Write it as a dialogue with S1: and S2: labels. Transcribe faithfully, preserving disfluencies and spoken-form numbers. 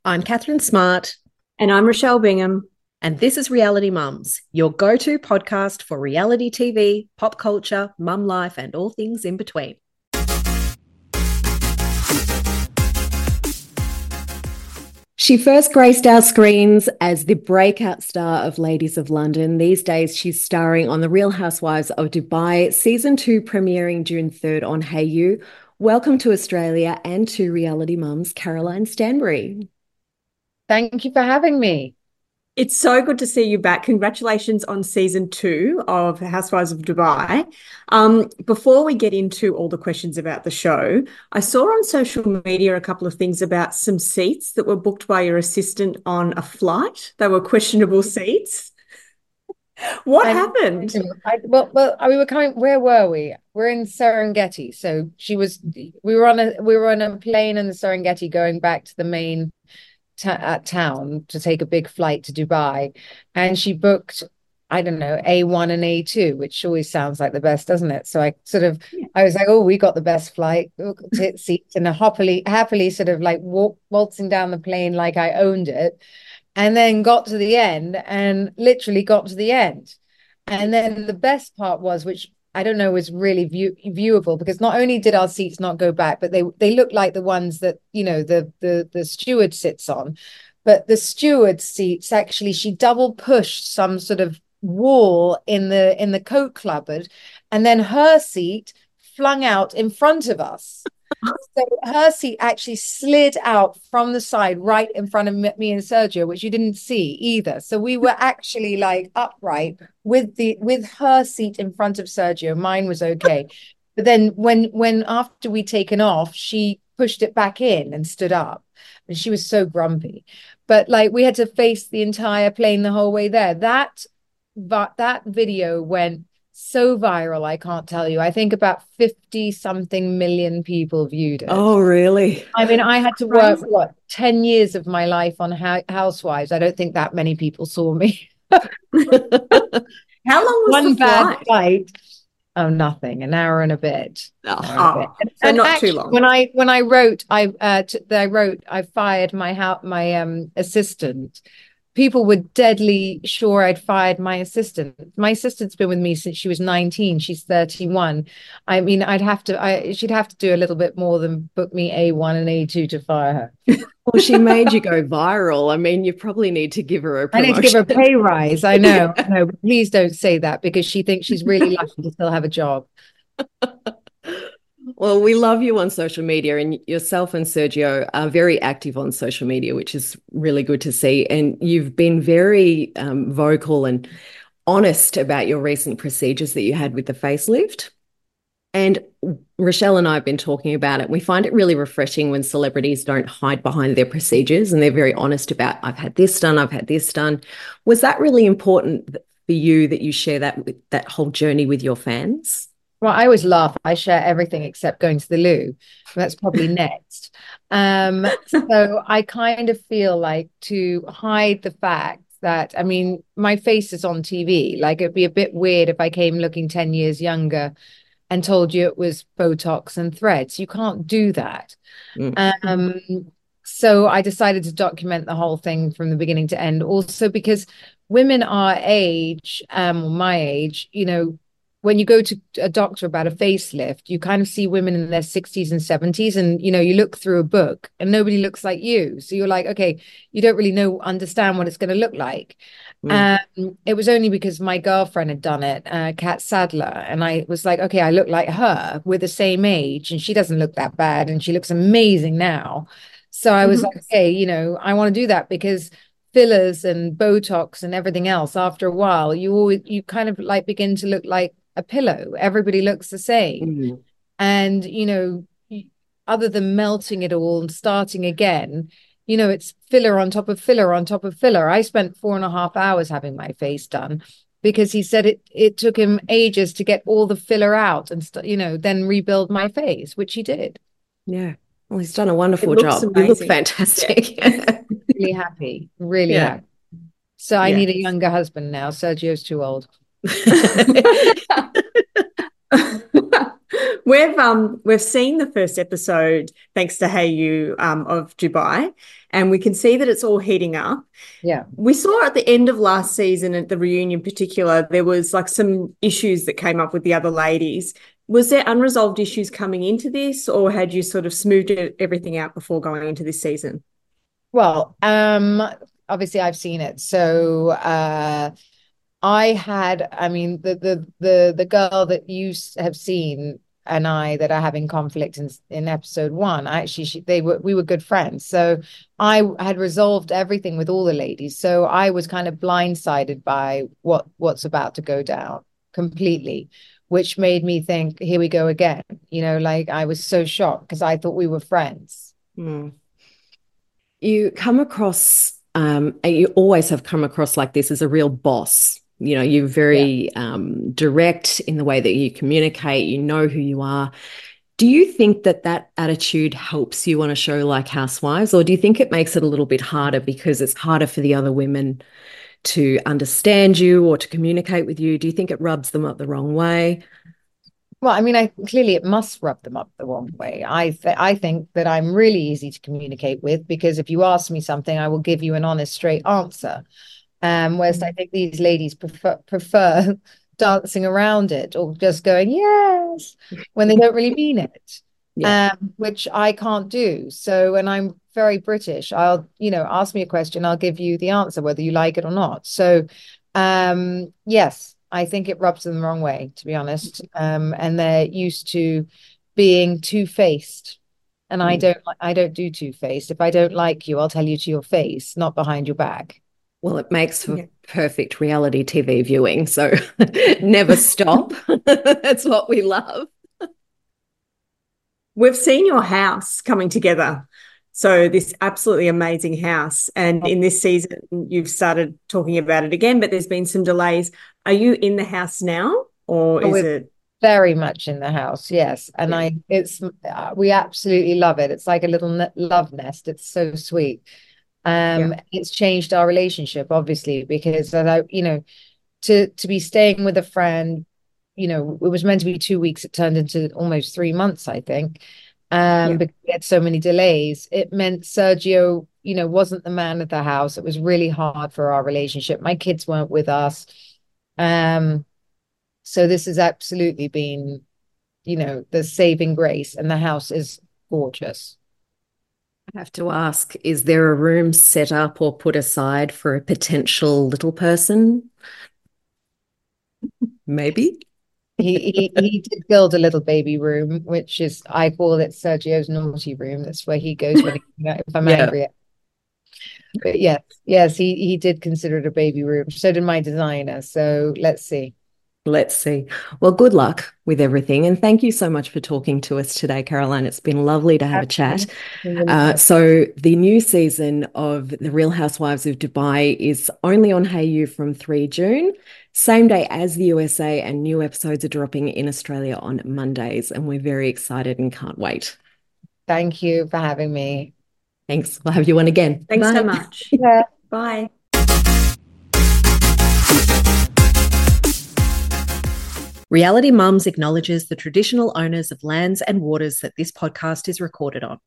S1: I'm Catherine Smart,
S2: And I'm Rochelle Bingham.
S1: and this is Reality Mums, your go to podcast for reality T V, pop culture, mum life, and all things in between. She first graced our screens as the breakout star of Ladies of London. These days, she's starring on The Real Housewives of Dubai, season two, premiering June third on Hey You. Welcome to Australia and to Reality Mums, Caroline Stanbury.
S3: Thank you for having me.
S2: It's so good to see you back. Congratulations on season two of Housewives of Dubai. Um, before we get into all the questions about the show, I saw on social media a couple of things about some seats that were booked by your assistant on a flight. They were questionable seats. What
S3: I'm,
S2: happened?
S3: I, well, well, we were coming. Where were we? We're in Serengeti. So she was. We were on a. We were on a plane in the Serengeti going back to the main ta town to take a big flight to Dubai, and she booked, I don't know, A one and A two, which always sounds like the best, doesn't it? So I sort of,
S2: Yeah.
S3: I was like, oh, we got the best flight seats, and a happily, happily sort of like walk, waltzing down the plane like I owned it, and then got to the end and literally got to the end. And then the best part was, which I don't know was really view, viewable, because not only did our seats not go back, but they they looked like the ones that, you know, the the the steward sits on. But the steward seats, actually, she double pushed some sort of wall in the in the coat cupboard, and then her seat flung out in front of us. So her seat actually slid out from the side right in front of me and Sergio, which you didn't see either. So we were actually like upright with the with her seat in front of Sergio. Mine was okay. But then when when after we'd taken off, she pushed it back in and stood up. And she was so grumpy. But like we had to face the entire plane the whole way there. That but that video went so viral, I can't tell you. I think about fifty something million people viewed it.
S1: Oh, really?
S3: I mean, I had to work,
S2: Crazy.
S3: what, ten years of my life on Housewives. I don't think that many people saw me.
S2: How long was
S3: One
S2: the
S3: bad
S2: flight?
S3: fight. Oh, nothing. An hour and a bit. An hour and a bit.
S2: Oh,
S3: And,
S2: so
S3: and
S2: not too
S3: actually,
S2: long.
S3: when I when I wrote, I uh, t I wrote, I fired my house, my um assistant. People were deadly sure I'd fired my assistant. My assistant's been with me since she was nineteen. She's thirty-one. I mean, I'd have to, I she'd have to do a little bit more than book me A one and A two to fire her.
S1: Well, she made you go viral. I mean, you probably need to give her a
S3: I need to give her a
S1: promotion.
S3: pay rise. I know. I know. But please don't say that, because she thinks she's really lucky to still have a job.
S1: Well, we love you on social media, and yourself and Sergio are very active on social media, which is really good to see. And you've been very um, vocal and honest about your recent procedures that you had with the facelift. And Rochelle and I have been talking about it. We find it really refreshing when celebrities don't hide behind their procedures and they're very honest about, I've had this done, I've had this done. Was that really important for you that you share that that whole journey with your fans?
S3: Well, I always laugh. I share everything except going to the loo. That's probably next. Um, so I kind of feel like, to hide the fact that, I mean, my face is on T V. Like, it'd be a bit weird if I came looking ten years younger and told you it was Botox and threads. You can't do that.
S1: Mm.
S3: Um, so I decided to document the whole thing from the beginning to end. Also, because women our age, um, my age, you know, when you go to a doctor about a facelift, you kind of see women in their sixties and seventies, and you know, you look through a book and nobody looks like you. So you're like, okay, you don't really know, understand what it's going to look like.
S1: Mm.
S3: Um, it was only because my girlfriend had done it, uh, Kat Sadler, and I was like, okay, I look like her. We're the same age, and she doesn't look that bad, and she looks amazing now. So I was
S2: Mhm.
S3: like, okay, you know, I want to do that, because fillers and Botox and everything else, after a while, you always you kind of like begin to look like a pillow. Everybody looks the same.
S1: Mm.
S3: And, you know, other than melting it all and starting again, you know, it's filler on top of filler on top of filler. I spent four and a half hours having my face done, because he said it it took him ages to get all the filler out and, you know, then rebuild my face, which he did.
S1: Yeah. Well, he's done a
S2: It
S1: wonderful
S2: looks
S1: job. You look
S2: amazing. Yeah.
S1: fantastic.
S3: Really happy, really
S1: Yeah.
S3: happy. So I
S2: Yeah.
S3: need a younger husband now. Sergio's too old.
S2: When We've um we've seen the first episode thanks to Hey You um of Dubai, and we can see that it's all heating up.
S3: Yeah.
S2: We saw at the end of last season, at the reunion in particular, there was like some issues that came up with the other ladies. Was there unresolved issues coming into this, or had you sort of smoothed everything out before going into this season?
S3: Well, um, obviously I've seen it. So uh I had, I mean, the the the the girl that you s- have seen and I that are having conflict in in episode one, actually she, they were we were good friends. So I had resolved everything with all the ladies. So I was kind of blindsided by what what's about to go down completely, which made me think, here we go again. You know, like I was so shocked because I thought we were friends.
S2: Mm.
S1: You come across, um, and you always have come across like this as a real boss. You know, you're very
S3: Yeah.
S1: um, direct in the way that you communicate. You know who you are. Do you think that that attitude helps you on a show like Housewives, or do you think it makes it a little bit harder because it's harder for the other women to understand you or to communicate with you? Do you think it rubs them up the wrong way?
S3: Well, I mean, I clearly it must rub them up the wrong way. I th I think that I'm really easy to communicate with because if you ask me something, I will give you an honest, straight answer. Um, whereas I think these ladies prefer prefer dancing around it or just going yes when they don't really mean it,
S1: Yeah.
S3: um, which I can't do. So, and I'm very British. I'll, you know, ask me a question, I'll give you the answer whether you like it or not. So, um, yes, I think it rubs them the wrong way, to be honest. Um, and they're used to being two-faced. And I
S1: Mm.
S3: don't, li- I don't do two-faced. If I don't like you, I'll tell you to your face, not behind your back.
S1: Well, it makes for
S2: Yeah.
S1: perfect reality T V viewing. So never stop. That's what we love.
S2: We've seen your house coming together. So this absolutely amazing house. And in this season, you've started talking about it again, but there's been some delays. Are you in the house now, or
S3: Oh,
S2: is
S3: we're
S2: it?
S3: very much in the house, yes. And
S2: Yeah.
S3: I, it's, uh, we absolutely love it. It's like a little ne love nest. It's so sweet.
S2: Yeah.
S3: Um, it's changed our relationship, obviously, because I, you know, to to be staying with a friend, you know, it was meant to be two weeks. It turned into almost three months, I think. Um,
S2: Yeah.
S3: because we had so many delays. It meant Sergio, you know, wasn't the man of the house. It was really hard for our relationship. My kids weren't with us. Um, so this has absolutely been, you know, the saving grace, and the house is gorgeous.
S1: I have to ask, is there a room set up or put aside for a potential little person? Maybe.
S3: He he he did build a little baby room, which is I call it Sergio's naughty room. That's where he goes when he, you know, if I'm
S1: Yeah.
S3: angry. But yes, yes, he he did consider it a baby room. So did my designer. So let's see.
S1: Let's see. Well, good luck with everything. And thank you so much for talking to us today, Caroline. It's been lovely to have a chat. Uh, so, the new season of The Real Housewives of Dubai is only on Hey You from the third of June, same day as the U S A, and new episodes are dropping in Australia on Mondays. And we're very excited and can't wait.
S3: Thank you for having me.
S1: Thanks. We'll have you on again.
S2: Thanks
S1: Bye.
S2: so much.
S3: Yeah.
S2: Bye.
S4: Reality Mums acknowledges the traditional owners of lands and waters that this podcast is recorded on,